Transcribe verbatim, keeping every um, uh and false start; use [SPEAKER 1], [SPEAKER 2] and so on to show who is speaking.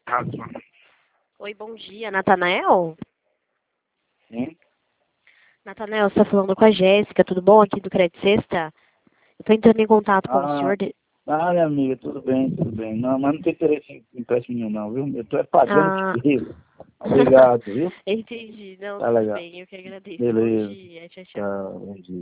[SPEAKER 1] Oi, bom dia, Natanael?
[SPEAKER 2] Sim?
[SPEAKER 1] Natanael, você está falando com a Jéssica, tudo bom aqui do Crédito Sexta? Eu estou entrando em contato com o
[SPEAKER 2] Ah,
[SPEAKER 1] senhor. De...
[SPEAKER 2] ah, minha amiga, tudo bem, tudo bem. Não, mas não tem interesse em empréstimo nenhum, não, viu? Eu tô é pagando
[SPEAKER 1] Ah,
[SPEAKER 2] despesa. Obrigado, viu?
[SPEAKER 1] entendi. Não,
[SPEAKER 2] Tá
[SPEAKER 1] tudo
[SPEAKER 2] legal.
[SPEAKER 1] bem, eu que agradeço. Bom
[SPEAKER 2] Beleza.
[SPEAKER 1] dia, tchau, tchau.
[SPEAKER 2] Tchau, bom dia.